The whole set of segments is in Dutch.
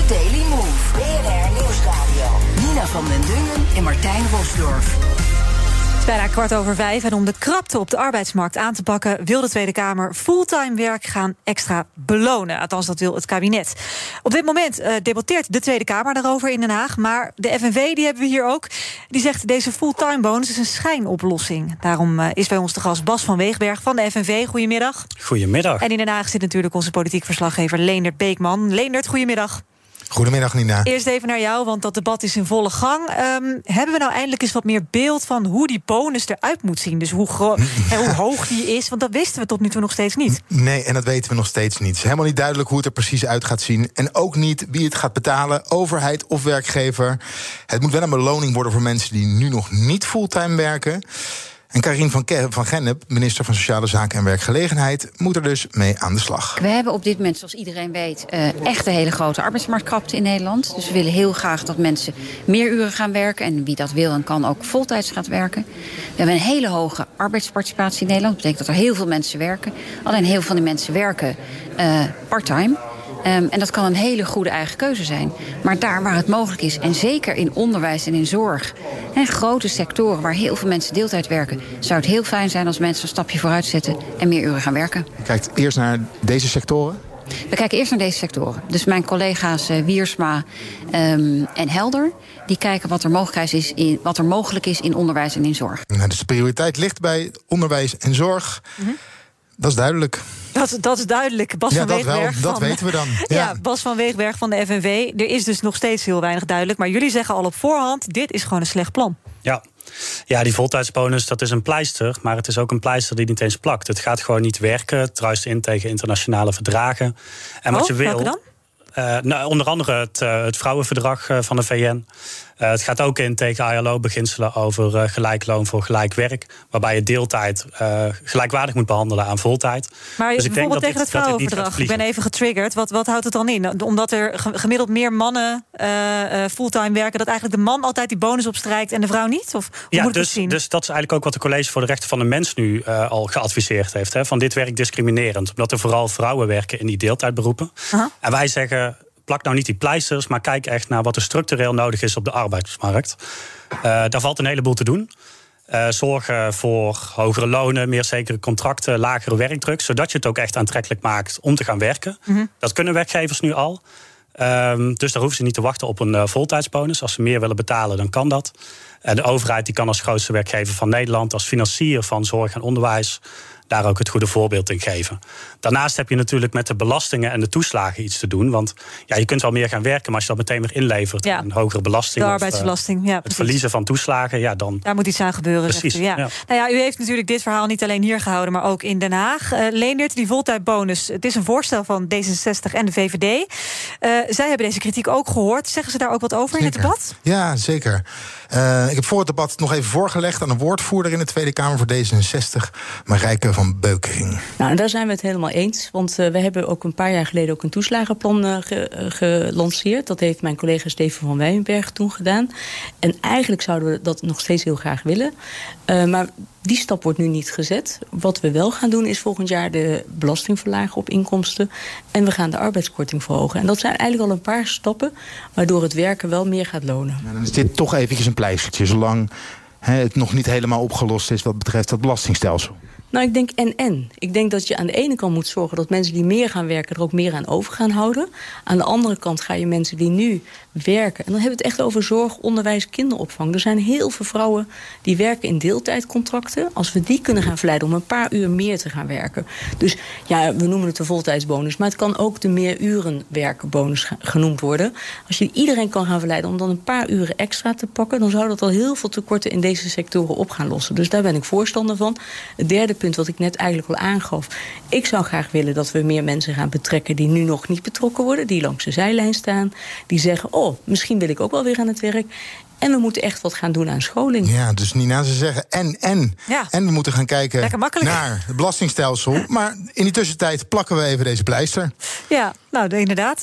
Daily Move. BNR Nieuwsradio. Nina van den Dungen en Martijn Rosdorff. Het is bijna 4:15 en om de krapte op de arbeidsmarkt aan te pakken wil de Tweede Kamer fulltime werk gaan extra belonen. Althans, dat wil het kabinet. Op dit moment debatteert de Tweede Kamer daarover in Den Haag. Maar de FNV, die hebben we hier ook, die zegt deze fulltime bonus is een schijnoplossing. Daarom is bij ons de gast Bas van Weegberg van de FNV. Goedemiddag. Goedemiddag. En in Den Haag zit natuurlijk onze politiek verslaggever Leendert Beekman. Leendert, goedemiddag. Goedemiddag, Nina. Eerst even naar jou, want dat debat is in volle gang. Hebben we nou eindelijk eens wat meer beeld van hoe die bonus eruit moet zien? Dus hoe hoog die is? Want dat wisten we tot nu toe nog steeds niet. Nee, en dat weten we nog steeds niet. Het is helemaal niet duidelijk hoe het er precies uit gaat zien. En ook niet wie het gaat betalen, overheid of werkgever. Het moet wel een beloning worden voor mensen die nu nog niet fulltime werken. En Karien van Gennep, minister van Sociale Zaken en Werkgelegenheid, moet er dus mee aan de slag. We hebben op dit moment, zoals iedereen weet, echt een hele grote arbeidsmarktkrapte in Nederland. Dus we willen heel graag dat mensen meer uren gaan werken. En wie dat wil en kan ook voltijds gaat werken. We hebben een hele hoge arbeidsparticipatie in Nederland. Dat betekent dat er heel veel mensen werken. Alleen heel veel van die mensen werken part-time. En dat kan een hele goede eigen keuze zijn. Maar daar waar het mogelijk is, en zeker in onderwijs en in zorg, grote sectoren waar heel veel mensen deeltijd werken, zou het heel fijn zijn als mensen een stapje vooruit zetten en meer uren gaan werken. Je kijkt eerst naar deze sectoren? We kijken eerst naar deze sectoren. Dus mijn collega's Wiersma en Helder, die kijken wat er mogelijk is in onderwijs en in zorg. Nou, dus de prioriteit ligt bij onderwijs en zorg. Mm-hmm. Dat is duidelijk. Dat is duidelijk. Bas van Weegberg. Dat weten we dan. Ja, Bas van Weegberg van de FNV. Er is dus nog steeds heel weinig duidelijk. Maar jullie zeggen al op voorhand, dit is gewoon een slecht plan. Ja, die voltijdsbonus, dat is een pleister. Maar het is ook een pleister die niet eens plakt. Het gaat gewoon niet werken. Het druist in tegen internationale verdragen. En wat je wil, welke dan? Onder andere het vrouwenverdrag van de VN. Het gaat ook in tegen ILO-beginselen over gelijk loon voor gelijk werk. Waarbij je deeltijd gelijkwaardig moet behandelen aan voltijd. Maar dus bijvoorbeeld tegen het vrouwenverdrag. Ik ben even getriggerd. Wat houdt het dan in? Omdat er gemiddeld meer mannen fulltime werken, dat eigenlijk de man altijd die bonus opstrijkt en de vrouw niet? Of hoe moet ik het zien? Dus dat is eigenlijk ook wat de College voor de Rechten van de Mens nu al geadviseerd heeft. Van dit werkt discriminerend. Omdat er vooral vrouwen werken in die deeltijdberoepen. Uh-huh. En wij zeggen, plak nou niet die pleisters, maar kijk echt naar wat er structureel nodig is op de arbeidsmarkt. Daar valt een heleboel te doen. Zorgen voor hogere lonen, meer zekere contracten, lagere werkdruk, zodat je het ook echt aantrekkelijk maakt om te gaan werken. Mm-hmm. Dat kunnen werkgevers nu al. Dus daar hoeven ze niet te wachten op een voltijdsbonus. Als ze meer willen betalen, dan kan dat. De overheid die kan als grootste werkgever van Nederland, als financier van zorg en onderwijs, daar ook het goede voorbeeld in geven. Daarnaast heb je natuurlijk met de belastingen en de toeslagen iets te doen. Want je kunt wel meer gaan werken, maar als je dat meteen weer inlevert, een hogere belasting, de arbeidsbelasting, het verliezen van toeslagen, dan daar moet iets aan gebeuren. Precies. Nou ja, u heeft natuurlijk dit verhaal niet alleen hier gehouden, maar ook in Den Haag. Leendert, die voltijdbonus, het is een voorstel van D66 en de VVD. Zij hebben deze kritiek ook gehoord. Zeggen ze daar ook wat over in het debat? Ja, zeker. Ik heb voor het debat nog even voorgelegd aan een woordvoerder in de Tweede Kamer voor D66, Marijke van Beukering. Nou, daar zijn we het helemaal eens. Want we hebben ook een paar jaar geleden ook een toeslagenplan gelanceerd. Dat heeft mijn collega Steven van Wijnberg toen gedaan. En eigenlijk zouden we dat nog steeds heel graag willen. Maar die stap wordt nu niet gezet. Wat we wel gaan doen is volgend jaar de belasting verlagen op inkomsten. En we gaan de arbeidskorting verhogen. En dat zijn eigenlijk al een paar stappen waardoor het werken wel meer gaat lonen. Nou, dan is dit toch eventjes een pleistertje, zolang het nog niet helemaal opgelost is wat betreft dat belastingstelsel. Nou, ik denk en. Ik denk dat je aan de ene kant moet zorgen dat mensen die meer gaan werken er ook meer aan over gaan houden. Aan de andere kant ga je mensen die nu werken, en dan hebben we het echt over zorg, onderwijs, kinderopvang. Er zijn heel veel vrouwen die werken in deeltijdcontracten. Als we die kunnen gaan verleiden om een paar uur meer te gaan werken. Dus ja, we noemen het de voltijdsbonus, maar het kan ook de meer uren werken bonus genoemd worden. Als je iedereen kan gaan verleiden om dan een paar uren extra te pakken, dan zou dat al heel veel tekorten in deze sectoren op gaan lossen. Dus daar ben ik voorstander van. Het derde punt wat ik net eigenlijk al aangaf. Ik zou graag willen dat we meer mensen gaan betrekken die nu nog niet betrokken worden, die langs de zijlijn staan, die zeggen, misschien wil ik ook wel weer aan het werk. En we moeten echt wat gaan doen aan scholing. Ja, dus Nina, ze zeggen en. Ja. En we moeten gaan kijken naar het belastingstelsel. Maar in die tussentijd plakken we even deze pleister. Ja, nou inderdaad.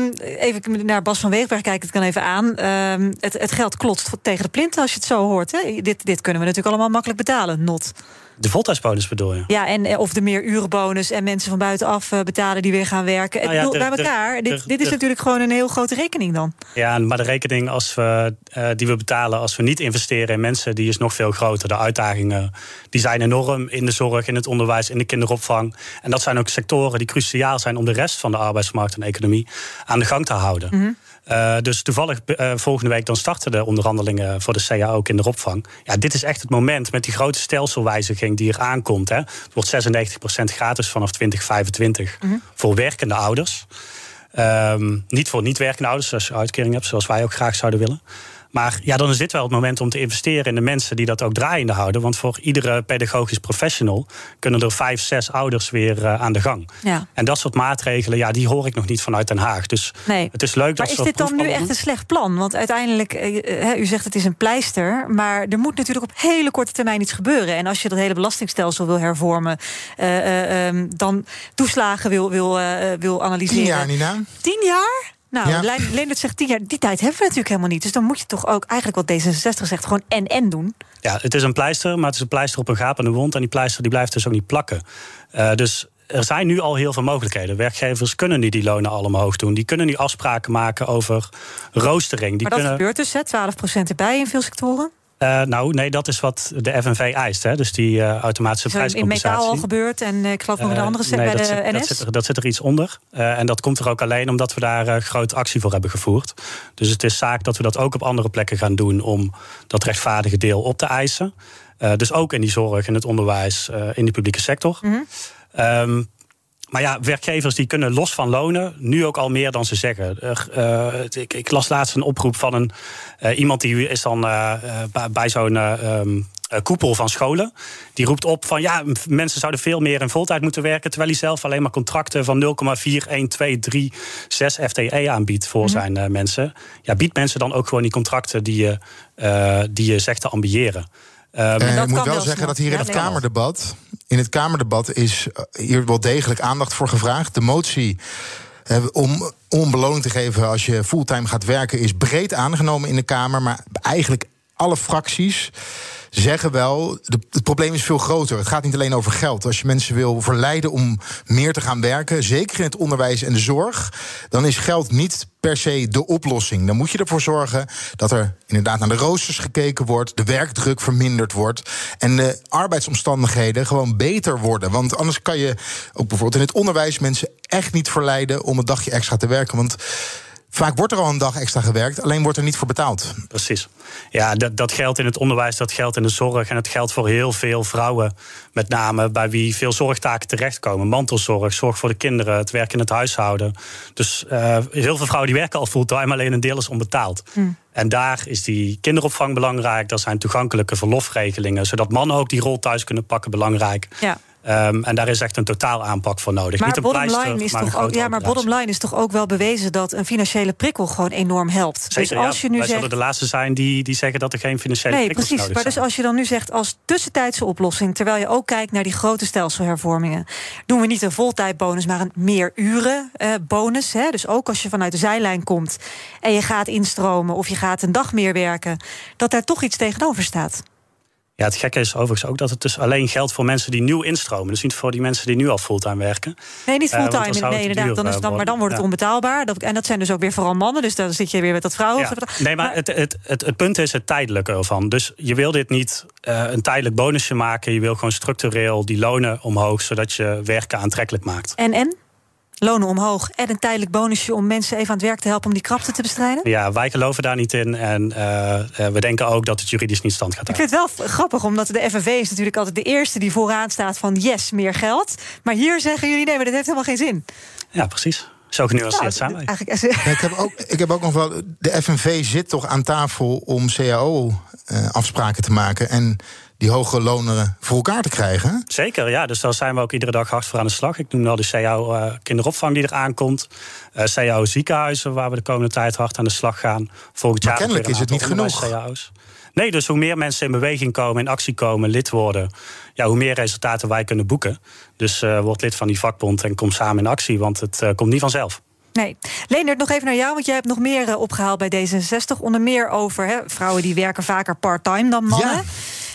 Even naar Bas van Weegberg kijken, het kan even aan. Het geld klotst tegen de plint als je het zo hoort. Hè? Dit kunnen we natuurlijk allemaal makkelijk betalen, not. De voltijdsbonus bedoel je? Ja, en of de meerurenbonus en mensen van buitenaf betalen die weer gaan werken. Bij elkaar, dit is natuurlijk gewoon een heel grote rekening dan. Ja, maar de rekening die we betalen als we niet investeren in mensen, die is nog veel groter. De uitdagingen die zijn enorm in de zorg, in het onderwijs, in de kinderopvang. En dat zijn ook sectoren die cruciaal zijn om de rest van de arbeidsmarkt en economie aan de gang te houden. Mm-hmm. Dus toevallig volgende week dan starten de onderhandelingen voor de CAO kinderopvang. Ja, dit is echt het moment met die grote stelselwijziging die er aankomt. Hè. Het wordt 96% gratis vanaf 2025 voor werkende ouders. Niet voor niet-werkende ouders, als je uitkering hebt, zoals wij ook graag zouden willen. Maar ja, dan is dit wel het moment om te investeren in de mensen die dat ook draaiende houden. Want voor iedere pedagogisch professional kunnen er 5, 6 ouders weer aan de gang. Ja. En dat soort maatregelen, die hoor ik nog niet vanuit Den Haag. Dus het is leuk dat. Maar is dit dan nu echt een slecht plan? Want uiteindelijk, u zegt het is een pleister, maar er moet natuurlijk op hele korte termijn iets gebeuren. En als je dat hele belastingstelsel wil hervormen, dan toeslagen wil analyseren. 10 jaar, Nina. 10 jaar? Nou, Leendert zegt 10 jaar. Die tijd hebben we natuurlijk helemaal niet. Dus dan moet je toch ook eigenlijk wat D66 zegt, gewoon en doen. Ja, het is een pleister, maar het is een pleister op een gapende wond. En die pleister die blijft dus ook niet plakken. Dus er zijn nu al heel veel mogelijkheden. Werkgevers kunnen nu die lonen al omhoog doen. Die kunnen nu afspraken maken over roostering. Maar dat gebeurt dus, 12% erbij in veel sectoren? Nee, dat is wat de FNV eist. Hè? Dus die automatische prijscompensatie. In metaal al gebeurd en ik geloof nog een andere bij de NS? Dat zit er iets onder. En dat komt er ook alleen omdat we daar grote actie voor hebben gevoerd. Dus het is zaak dat we dat ook op andere plekken gaan doen om dat rechtvaardige deel op te eisen. Dus ook in die zorg, in het onderwijs, in de publieke sector. Mm-hmm. Maar ja, werkgevers die kunnen los van lonen nu ook al meer dan ze zeggen. Ik las laatst een oproep van iemand die is dan bij zo'n koepel van scholen. Die roept op van mensen zouden veel meer in voltijd moeten werken, terwijl hij zelf alleen maar contracten van 0,4123 FTE aanbiedt voor zijn mensen. Ja, biedt mensen dan ook gewoon die contracten die je zegt te ambiëren. Ik moet wel zeggen dat hier in het Kamerdebat is hier wel degelijk aandacht voor gevraagd. De motie om beloning te geven als je fulltime gaat werken is breed aangenomen in de Kamer, maar eigenlijk alle fracties zeggen wel, het probleem is veel groter. Het gaat niet alleen over geld. Als je mensen wil verleiden om meer te gaan werken, zeker in het onderwijs en de zorg, dan is geld niet per se de oplossing. Dan moet je ervoor zorgen dat er inderdaad naar de roosters gekeken wordt, de werkdruk verminderd wordt en de arbeidsomstandigheden gewoon beter worden. Want anders kan je ook bijvoorbeeld in het onderwijs mensen echt niet verleiden om een dagje extra te werken. Want vaak wordt er al een dag extra gewerkt, alleen wordt er niet voor betaald. Precies. Ja, dat geldt in het onderwijs, dat geldt in de zorg. En het geldt voor heel veel vrouwen, met name, bij wie veel zorgtaken terechtkomen. Mantelzorg, zorg voor de kinderen, het werk in het huishouden. Dus heel veel vrouwen die werken al fulltime, alleen een deel is onbetaald. En daar is die kinderopvang belangrijk. Daar zijn toegankelijke verlofregelingen, zodat mannen ook die rol thuis kunnen pakken, belangrijk. Ja. En daar is echt een totaal aanpak voor nodig. Maar niet een pleister, maar bottom line is toch ook wel bewezen dat een financiële prikkel gewoon enorm helpt. Zeker, dus als je nu wij zullen de laatste zijn die zeggen dat er geen financiële prikkels nodig zijn. Maar dus als je dan nu zegt als tussentijdse oplossing, terwijl je ook kijkt naar die grote stelselhervormingen, doen we niet een voltijdbonus, maar een meerurenbonus. Dus ook als je vanuit de zijlijn komt en je gaat instromen of je gaat een dag meer werken, dat daar toch iets tegenover staat. Ja, het gekke is overigens ook dat het dus alleen geldt voor mensen die nieuw instromen. Dus niet voor die mensen die nu al fulltime werken. Nee, niet fulltime. Nee, inderdaad. Maar dan wordt het onbetaalbaar. En dat zijn dus ook weer vooral mannen. Dus dan zit je weer met dat vrouwen. Ja. Nee, maar het punt is het tijdelijke ervan. Dus je wil dit niet een tijdelijk bonusje maken. Je wil gewoon structureel die lonen omhoog, zodat je werken aantrekkelijk maakt. En? Lonen omhoog en een tijdelijk bonusje om mensen even aan het werk te helpen om die krapte te bestrijden? Ja, wij geloven daar niet in. En we denken ook dat het juridisch niet stand gaat houden. Ik vind het wel grappig, omdat de FNV is natuurlijk altijd de eerste die vooraan staat van yes, meer geld. Maar hier zeggen jullie nee, maar dit heeft helemaal geen zin. Ja, precies. Zo genuanceerd zijn wij. Ik heb ook nog wel. De FNV zit toch aan tafel om CAO-afspraken te maken en die hoge lonen voor elkaar te krijgen. Zeker, ja. Dus daar zijn we ook iedere dag hard voor aan de slag. Ik noem al de CAO kinderopvang die er aankomt. CAO ziekenhuizen, waar we de komende tijd hard aan de slag gaan. Volgend jaar kennelijk is het niet genoeg. CAO's. Nee, dus hoe meer mensen in beweging komen, in actie komen, lid worden, hoe meer resultaten wij kunnen boeken. Dus word lid van die vakbond en kom samen in actie, want het komt niet vanzelf. Nee. Leendert, nog even naar jou, want jij hebt nog meer opgehaald bij D66. Onder meer over vrouwen die werken vaker part-time dan mannen.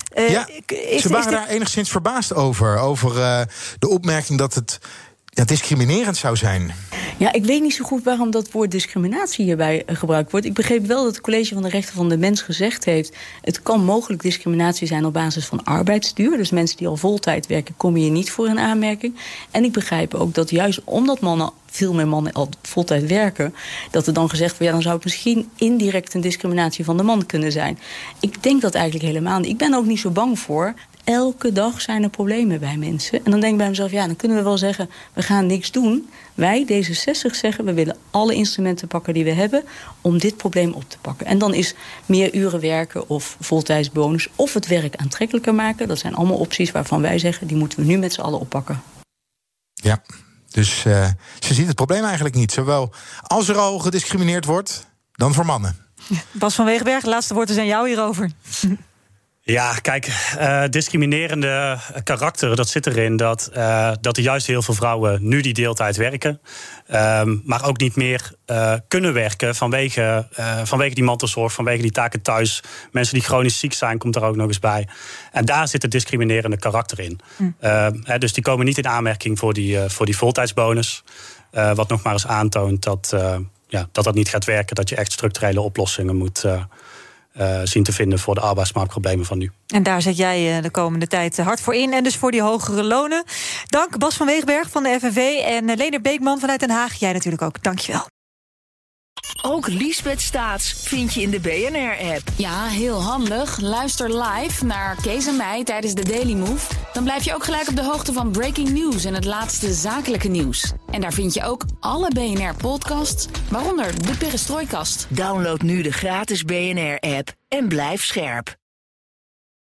Ze waren daar enigszins verbaasd over de opmerking dat het discriminerend zou zijn. Ja, ik weet niet zo goed waarom dat woord discriminatie hierbij gebruikt wordt. Ik begreep wel dat het College van de Rechten van de Mens gezegd heeft, het kan mogelijk discriminatie zijn op basis van arbeidsduur. Dus mensen die al voltijd werken, komen hier niet voor in aanmerking. En ik begrijp ook dat juist omdat veel meer mannen al voltijd werken, dat er dan gezegd wordt, dan zou het misschien indirect een discriminatie van de man kunnen zijn. Ik denk dat eigenlijk helemaal niet. Ik ben er ook niet zo bang voor. Elke dag zijn er problemen bij mensen. En dan denk ik bij mezelf, dan kunnen we wel zeggen, we gaan niks doen. Wij, D66, zeggen, we willen alle instrumenten pakken die we hebben om dit probleem op te pakken. En dan is meer uren werken of voltijdsbonus of het werk aantrekkelijker maken. Dat zijn allemaal opties waarvan wij zeggen, die moeten we nu met z'n allen oppakken. Ja, dus ze ziet het probleem eigenlijk niet. Zowel als er al gediscrimineerd wordt, dan voor mannen. Bas van Wegenberg, laatste woorden zijn jou hierover. Ja, kijk, discriminerende karakter, dat zit erin dat er juist heel veel vrouwen nu die deeltijd werken, maar ook niet meer kunnen werken vanwege die mantelzorg, vanwege die taken thuis. Mensen die chronisch ziek zijn, komt er ook nog eens bij. En daar zit het discriminerende karakter in. Dus die komen niet in aanmerking voor die voltijdsbonus. Wat nog maar eens aantoont dat niet gaat werken, dat je echt structurele oplossingen moet zien te vinden voor de arbeidsmarktproblemen van nu. En daar zet jij de komende tijd hard voor in. En dus voor die hogere lonen. Dank Bas van Wegenberg van de FNV en Leendert Beekman vanuit Den Haag. Jij natuurlijk ook. Dankjewel. Ook Liesbeth Staats vind je in de BNR-app. Ja, heel handig. Luister live naar Kees en mij tijdens de Daily Move. Dan blijf je ook gelijk op de hoogte van breaking news en het laatste zakelijke nieuws. En daar vind je ook alle BNR-podcasts, waaronder de Perestrooikast. Download nu de gratis BNR-app en blijf scherp.